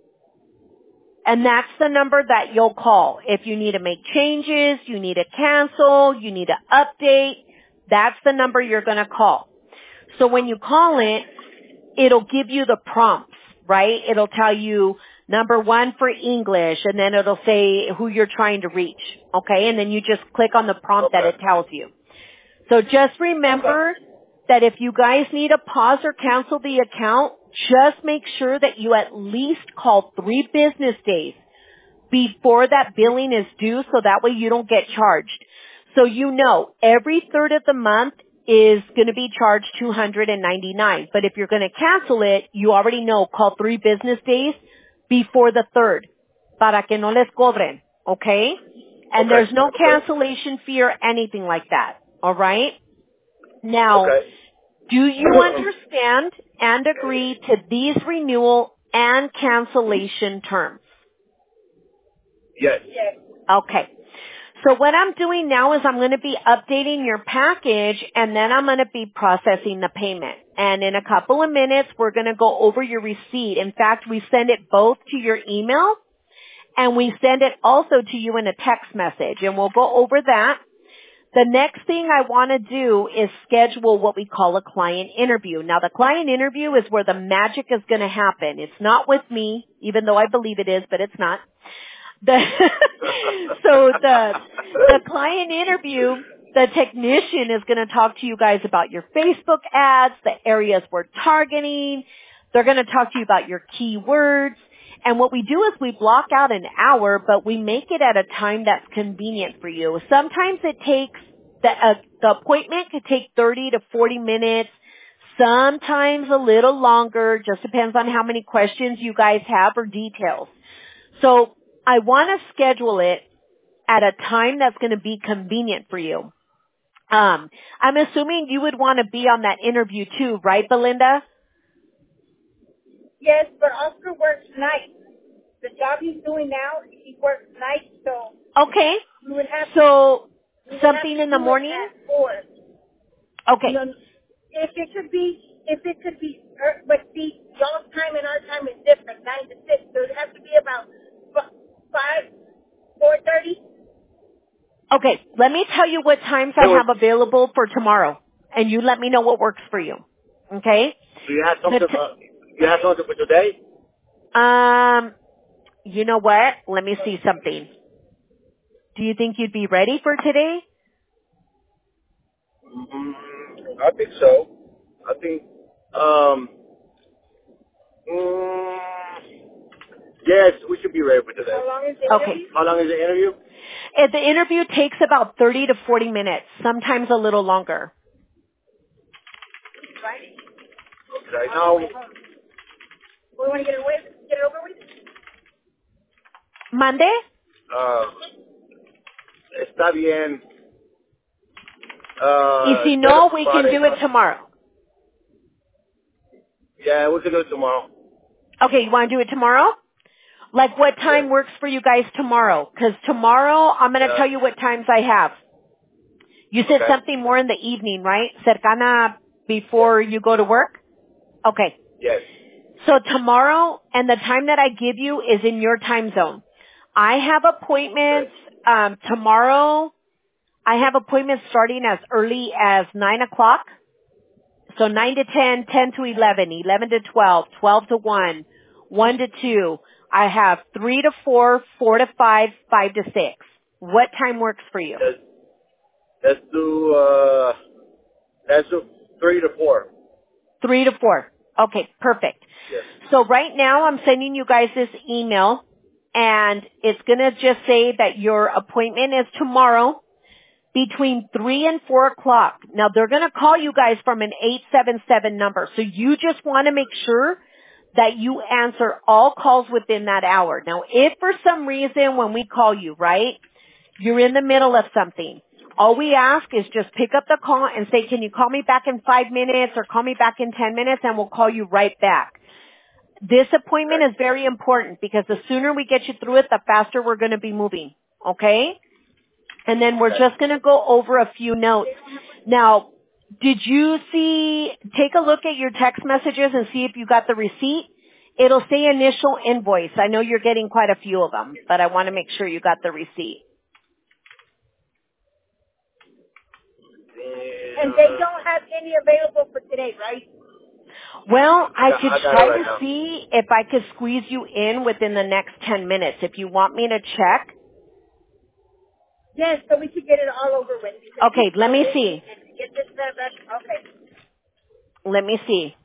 And that's the number that you'll call. If you need to make changes, you need to cancel, you need to update, that's the number you're going to call. So when you call it, it'll give you the prompts, right? It'll tell you number one for English, and then it'll say who you're trying to reach, okay? And then you just click on the prompt Okay. that it tells you. So just remember Okay. that if you guys need to pause or cancel the account, just make sure that you at least call three business days before that billing is due, so that way you don't get charged. So you know, every third of the month is going to be charged two hundred ninety-nine dollars. But if you're going to cancel it, you already know, call three business days before the third, para que no les cobren, okay? And Okay. there's no Okay. cancellation fee or anything like that, all right? Now, Okay. do you understand and agree to these renewal and cancellation terms? Yes. Yes. Okay. So what I'm doing now is I'm going to be updating your package, and then I'm going to be processing the payment. And in a couple of minutes, we're going to go over your receipt. In fact, we send it both to your email, and we send it also to you in a text message, and we'll go over that. The next thing I want to do is schedule what we call a client interview. Now, the client interview is where the magic is going to happen. It's not with me, even though I believe it is, but it's not. The, so the, the client interview, the technician is going to talk to you guys about your Facebook ads, the areas we're targeting. They're going to talk to you about your keywords. And what we do is we block out an hour, but we make it at a time that's convenient for you. Sometimes it takes, the, uh, the appointment could take thirty to forty minutes, sometimes a little longer, just depends on how many questions you guys have or details. So I want to schedule it at a time that's going to be convenient for you. Um, I'm assuming you would want to be on that interview too, right, Belinda? Yes, but Oscar works nights. The job he's doing now, he works nights, so Okay. we would have So we would something have to in the do it morning? at four. Okay. You know, if it could be, if it could be, er, but see, y'all's time and our time is different, nine to six, so it has to be about f- five, four thirty. Okay. Let me tell you what times I have available for tomorrow, and you let me know what works for you. Okay? Do you have something? The t- uh, you have something for today? Um, You know what? Let me see something. Do you think you'd be ready for today? Mm, I think so. I think, um, mm, yes, we should be ready for today. How long is the Okay. interview? How long is the interview? Uh, The interview takes about thirty to forty minutes, sometimes a little longer. Friday. Okay, now, We want to get it away, get it over with. Monday? uh, está bien. Y Uh, si set no, up we can Friday. do it tomorrow. Yeah, we can do it tomorrow. Okay, you want to do it tomorrow? Like what time Yeah. works for you guys tomorrow? 'Cause tomorrow I'm going to Yeah. tell you what times I have. You said Okay. something more in the evening, right? Cercana before you go to work? Okay. Yes. So tomorrow and the time that I give you is in your time zone. I have appointments um, tomorrow. I have appointments starting as early as nine o'clock. So nine to ten, ten to eleven, eleven to twelve, twelve to one, one to two. I have three to four, four to five, five to six. What time works for you? Let's, let's do, uh, let's do three to four. Three to four. Okay, perfect. Yes. So right now I'm sending you guys this email and it's going to just say that your appointment is tomorrow between three and four o'clock. Now they're going to call you guys from an eight seven seven number. So you just want to make sure that you answer all calls within that hour. Now if for some reason when we call you, right, you're in the middle of something, all we ask is just pick up the call and say, can you call me back in five minutes or call me back in ten minutes and we'll call you right back. This appointment is very important because the sooner we get you through it, the faster we're going to be moving. Okay? And then we're just going to go over a few notes. Now, did you see, take a look at your text messages and see if you got the receipt? It'll say initial invoice. I know you're getting quite a few of them, but I want to make sure you got the receipt. And they don't have any available for today, right? Well, I got- could I got it try right to now. see if I could squeeze you in within the next ten minutes. If you want me to check. Yes, so we could get it all over with. Because Okay, let me see. and get this set up. Okay. Let me see.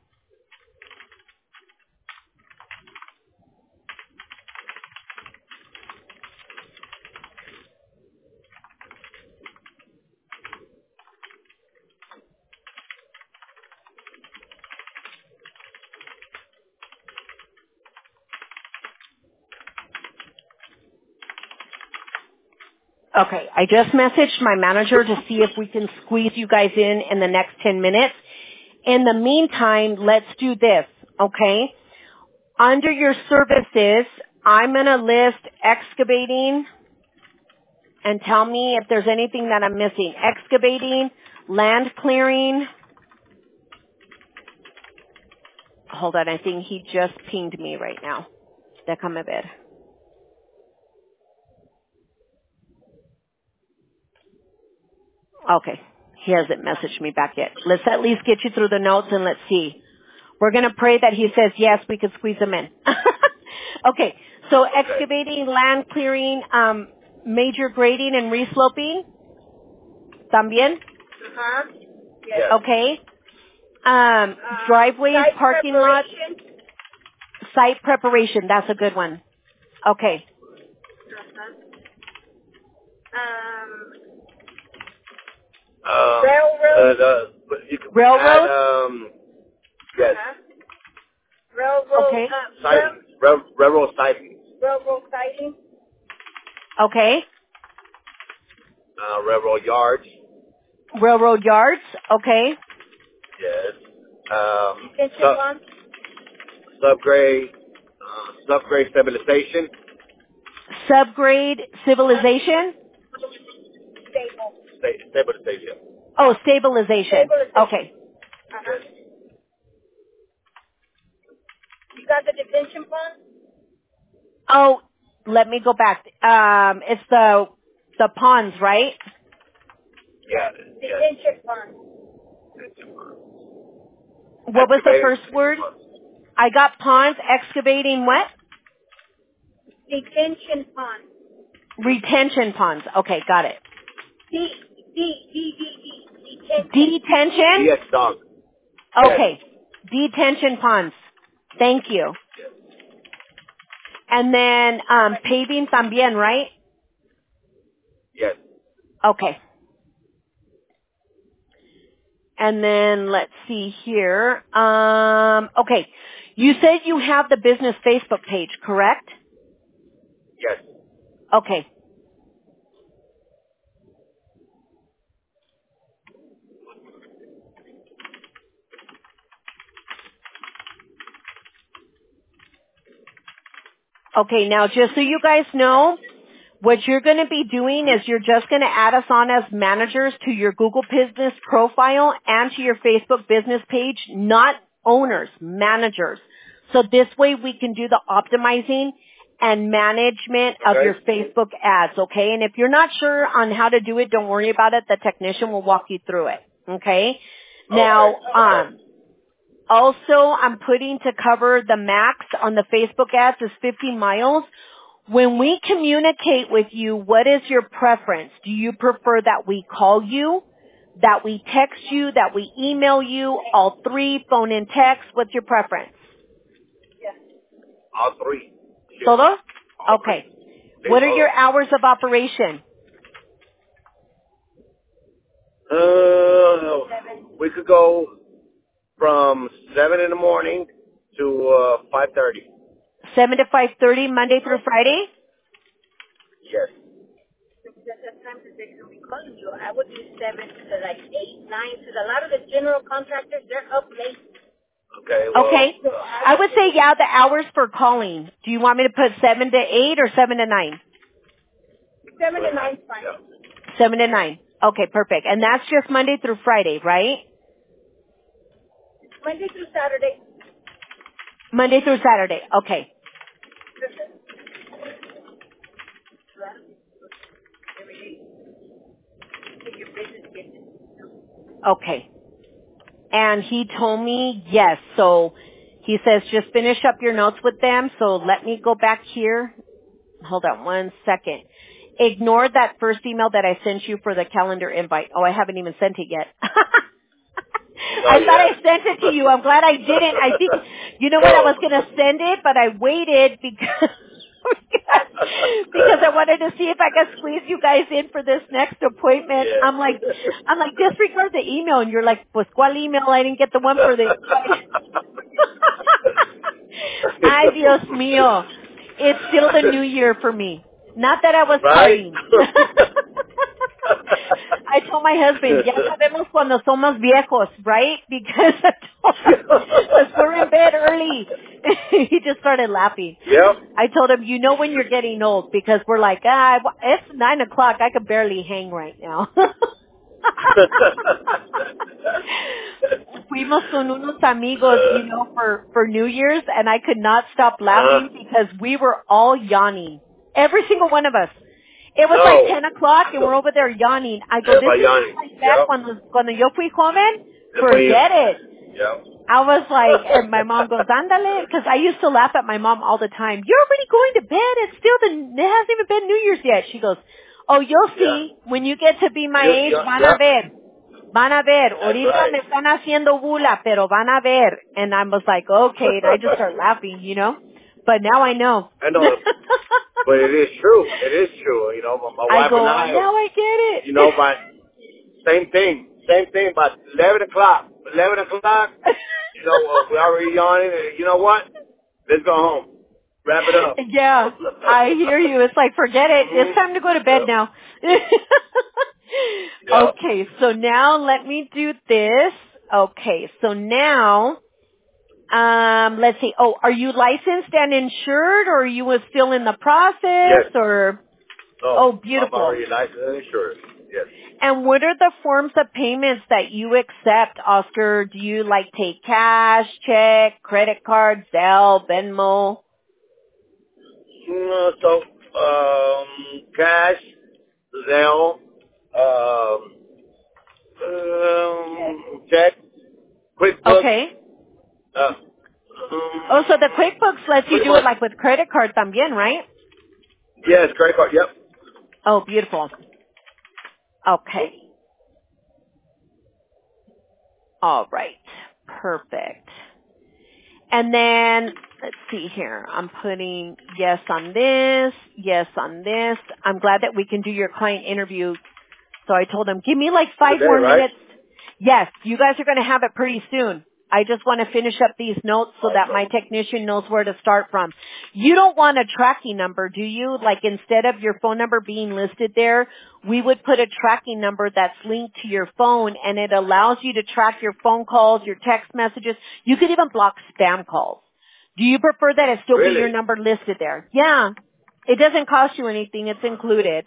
Okay, I just messaged my manager to see if we can squeeze you guys in in the next ten minutes. In the meantime, let's do this, okay? Under your services, I'm going to list excavating and tell me if there's anything that I'm missing. Excavating, land clearing. Hold on, I think he just pinged me right now. Déjame ver. Okay. He hasn't messaged me back yet. Let's at least get you through the notes and let's see. We're going to pray that he says yes, we could squeeze him in. Okay. So excavating, land clearing, um, major grading and resloping. También? Uh-huh. Yes. Okay. Um, Uh, driveways, site parking lots, preparation. site preparation. That's a good one. Okay. Uh-huh. Um, Um, Railroad. uh, the, but you can Railroad? add, um, yes, Uh-huh. Railroad. Okay. Uh, sidings, rail, railroad sidings, railroad siding. Okay. uh, railroad yards, Railroad yards. Okay. yes, um, Detention sub, bonds. subgrade, uh, subgrade stabilization, Subgrade civilization. Stable. sta- stabilization, Oh, stabilization. Stabilization. Okay. Uh-huh. You got the detention bond? Oh, let me go back. Um, it's the the ponds, right? yeah, yes, Detention bond. What was the excavating, first word? I got ponds, excavating what? Detention pond. Retention ponds. Okay, got it. D, D, D, D, D, detention. Detention? Yes, dog. Okay. Detention ponds. Thank you. And then um, paving también, right? Yes. Okay. And then let's see here. Um, okay. You said you have the business Facebook page, correct? Yes. Okay. Okay, now just so you guys know, what you're going to be doing is you're just going to add us on as managers to your Google Business profile and to your Facebook business page, not owners, managers. So this way we can do the optimizing and management of Okay. your Facebook ads, okay? And if you're not sure on how to do it, don't worry about it. The technician will walk you through it, okay? Now, Okay. um, also I'm putting to cover the max on the Facebook ads is fifty miles. When we communicate with you, what is your preference? Do you prefer that we call you, that we text you, that we email you, all three, phone and text? What's your preference? All three. Yes. Todo? All Okay. three. What are All- your hours of operation? Uh, we could go from seven in the morning to uh, five thirty. seven to five thirty, Monday through Friday? Yes. Because the time that they can be calling you, I would do seven to like eight, nine. Because a lot of the general contractors, they're up late. Okay. Well, Okay. So I would say, yeah, the hours for calling. Do you want me to put seven to eight or seven to nine? seven to nine is fine. Yeah. seven to nine. Okay, perfect. And that's just Monday through Friday, right? Monday through Saturday. Monday through Saturday. Okay. Okay. And he told me yes. So he says just finish up your notes with them. So let me go back here. Hold on one second. Ignore that first email that I sent you for the calendar invite. Oh, I haven't even sent it yet. I thought I sent it to you. I'm glad I didn't. I think, you know what, I was going to send it, but I waited because, because I wanted to see if I could squeeze you guys in for this next appointment. Yeah. I'm like, I'm like, disregard the email. And you're like, pues, ¿cuál email? I didn't get the one for the Ay, Dios mío. It's still the new year for me. Not that I was Right? partying. I told my husband, ya sabemos cuando somos viejos, right? Because I told him, pues we're in bed early. He just started laughing. Yep. I told him, you know when you're getting old because we're like, ah, it's nine o'clock. I could barely hang right now. Fuimos con unos amigos, you know, for, for New Year's, and I could not stop laughing because we were all yawning. Every single one of us. It was No. like ten o'clock and we're over there yawning. I go, this Everybody is yawning. like back Yep. cuando, cuando yo fui joven? Everybody- Forget it. Yep. I was like, and my mom goes, ándale, because I used to laugh at my mom all the time. You're already going to bed. It's still the, it hasn't even been New Year's yet. She goes, oh, you'll see. When you get to be my You- age, you- van yeah. a ver. Van a ver. Ahorita right. me están haciendo bula, pero van a ver. And I was like, okay. And I just start laughing, you know. But now I know. I know. But it is true. It is true. You know, my, my I wife go, and I, now I get it. you know, by same thing. Same thing by eleven o'clock. eleven o'clock, you know, uh, we're already yawning. And you know what? Let's go home. Wrap it up. Yeah, I hear you. It's like, forget it. It's time to go to bed Yep. now. Yep. Okay, so now let me do this. Okay, so now, um, let's see. Oh, are you licensed and insured, or are you still in the process, Yes. or? No, Oh, beautiful. I'm already licensed and insured. Yes. And what are the forms of payments that you accept, Oscar? Do you like take cash, check, credit card, Zelle, Venmo? Mm, so, um, cash, Zelle, um, um, check, QuickBooks. Okay. Uh, um, Oh, so the QuickBooks lets you do it like with credit card también, right? Yes, credit card. Yep. Oh, beautiful. Okay. All right. Perfect. And then, let's see here. I'm putting yes on this, yes on this. I'm glad that we can do your client interview. So I told him, give me like five Today, more right? minutes. Yes, you guys are going to have it pretty soon. I just want to finish up these notes so that my technician knows where to start from. You don't want a tracking number, do you? Like instead of your phone number being listed there, we would put a tracking number that's linked to your phone, and it allows you to track your phone calls, your text messages. You could even block spam calls. Do you prefer that it still Really? be your number listed there? Yeah. It doesn't cost you anything. It's included.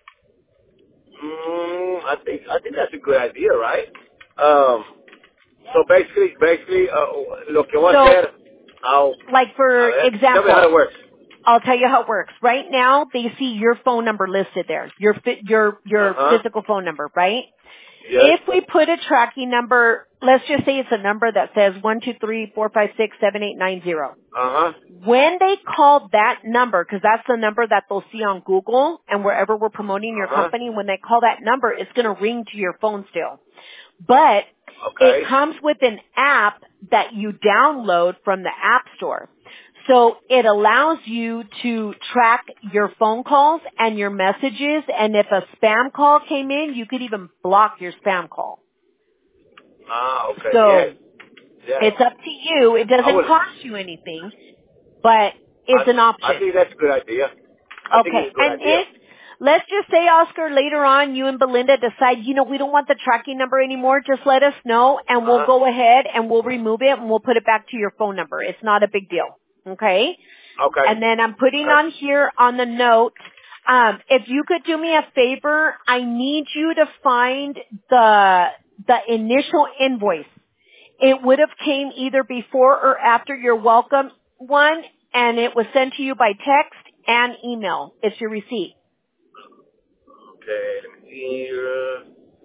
Mm, I think I think that's a good idea, right? Um, so basically, basically, uh, lo que voy a So, hacer, I'll, like for a ver, example, tell me how it works. I'll tell you how it works. Right now, they see your phone number listed there, your fi- your your Uh-huh. physical phone number, right? Yes. If we put a tracking number, let's just say it's a number that says one two three four five six seven eight nine zero. Uh-huh. When they call that number, because that's the number that they'll see on Google and wherever we're promoting your Uh-huh. company, when they call that number, it's going to ring to your phone still. But Okay. it comes with an app that you download from the App Store. So it allows you to track your phone calls and your messages, and if a spam call came in, you could even block your spam call. Ah, okay. So Yes. Yes. it's up to you. It I doesn't would. cost you anything, but I, it's an I option. think that's a good idea. I think Okay. it's a good And idea. if, let's just say, Oscar, later on, you and Belinda decide, you know, we don't want the tracking number anymore, just let us know, and we'll Uh-huh. go ahead and we'll remove it, and we'll put it back to your phone number. It's not a big deal. Okay? Okay. And then I'm putting Okay. on here on the note, um, if you could do me a favor, I need you to find the, the initial invoice. It would have came either before or after your welcome one, and it was sent to you by text and email. It's your receipt. Okay. Let me see here.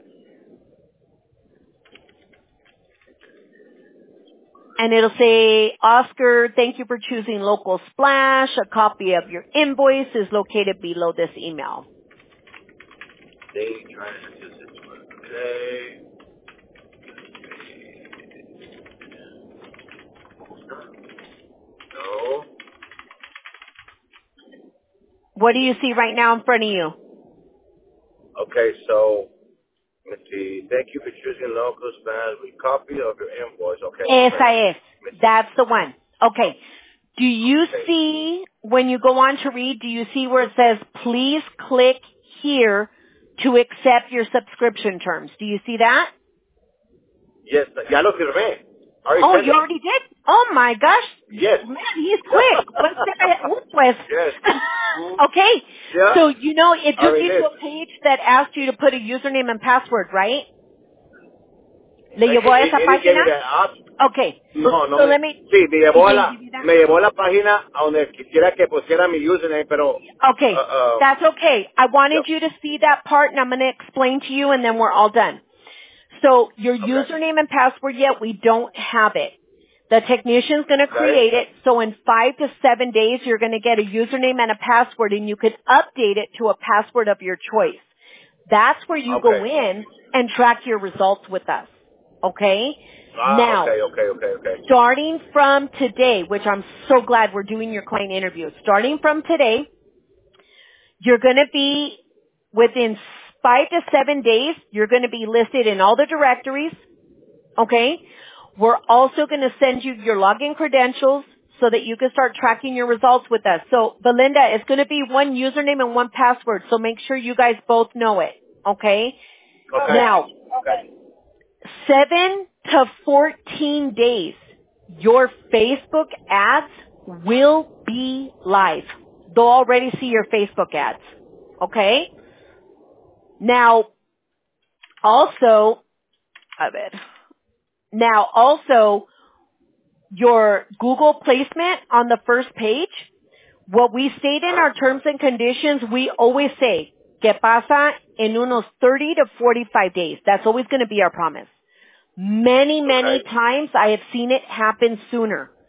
And it'll say, Oscar, thank you for choosing Local Splash. A copy of your invoice is located below this email. They trying to do this one. Okay. No. What do you see right now in front of you? Okay, so let's see. Thank you for choosing local Spanish with copy of your invoice. Okay. Esa es. Let me see. That's the one. Okay. Do you Okay. see, when you go on to read, do you see where it says, please click here to accept your subscription terms? Do you see that? Yes, ya lo firmé. Already Oh, sent you it. already did? Oh my gosh. Yes. Man, he's quick. Pues, uh, pues. Yes. Okay. Yeah. So, you know, it took Already you did. to a page that asked you to put a username and password, right? ¿Le It, llevó a it, esa it didn't give página? me that option. Okay. No, no So me, let me, sí, me it llevó a didn't la, give you that? me llevó a la página a donde quisiera que pusiera mi username, pero, Okay. uh, uh, That's okay. I wanted yep. you to see that part, and I'm going to explain to you, and then we're all done. So your Okay. username and password yet, we don't have it. The technician's going to Okay. create it. So in five to seven days, you're going to get a username and a password, and you can update it to a password of your choice. That's where you Okay. go in and track your results with us. Okay? Ah, Now, okay, okay, okay, okay. starting from today, which I'm so glad we're doing your client interview, starting from today, you're going to be, within five to seven days, you're going to be listed in all the directories. Okay? We're also going to send you your login credentials so that you can start tracking your results with us. So, Belinda, it's going to be one username and one password, so make sure you guys both know it. Okay? Okay. Now, Okay. seven to fourteen days, your Facebook ads will be live. They'll already see your Facebook ads. Okay? Now, also, a ver. Now, also, your Google placement on the first page, what we state in our terms and conditions, we always say, que pasa en unos thirty to forty-five days. That's always going to be our promise. Many, many Okay. times I have seen it happen sooner.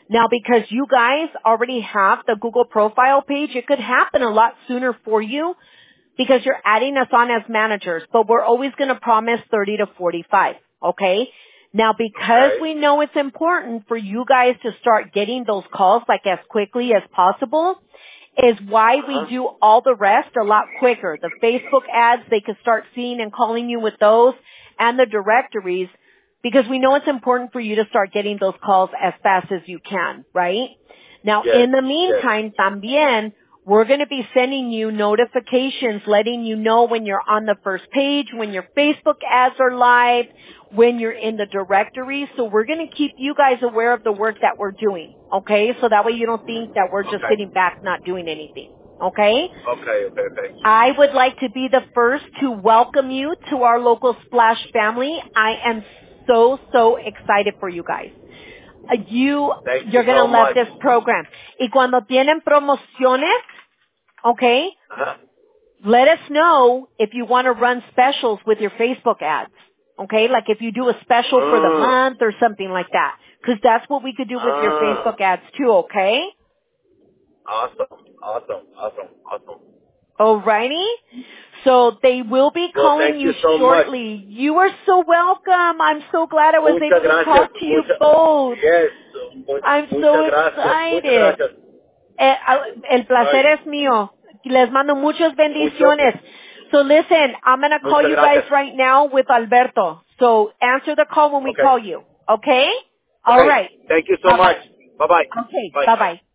Now, because you guys already have the Google profile page, it could happen a lot sooner for you because you're adding us on as managers, but we're always going to promise thirty to forty-five, okay? Now, because Okay. we know it's important for you guys to start getting those calls like as quickly as possible, is why Uh-huh. we do all the rest a lot quicker. The Facebook ads, they can start seeing and calling you with those, and the directories, because we know it's important for you to start getting those calls as fast as you can, right? Now, Yes, in the yes. meantime, también, we're going to be sending you notifications letting you know when you're on the first page, when your Facebook ads are live, when you're in the directory. So we're going to keep you guys aware of the work that we're doing, okay? So that way you don't think that we're just Okay. sitting back not doing anything, okay? Okay, okay, okay. I would like to be the first to welcome you to our local Splash family. I am so, so excited for you guys. Uh, You, Thank you you're going so to love much. this program. Y cuando tienen promociones, okay, Uh-huh. let us know if you want to run specials with your Facebook ads. Okay, like if you do a special for the Mm. month or something like that. Because that's what we could do with your Ah. Facebook ads too, okay? Awesome, awesome, awesome, awesome. Alrighty? So they will be Well, calling thank you you so shortly. You are so welcome. I'm so glad I was Muchas able to gracias. talk to you Mucha- both. Yes. Mu- I'm muchas so gracias. Muchas excited. gracias. Eh, ah, el placer Ay, es mío. Les mando muchas mucho, bendiciones. So listen, I'm going to call muchas you guys gracias. right now with Alberto. So answer the call when we Okay. call you. Okay? All Okay. right. Thank you so much. Bye-bye. Bye-bye. Okay. Bye. Bye-bye.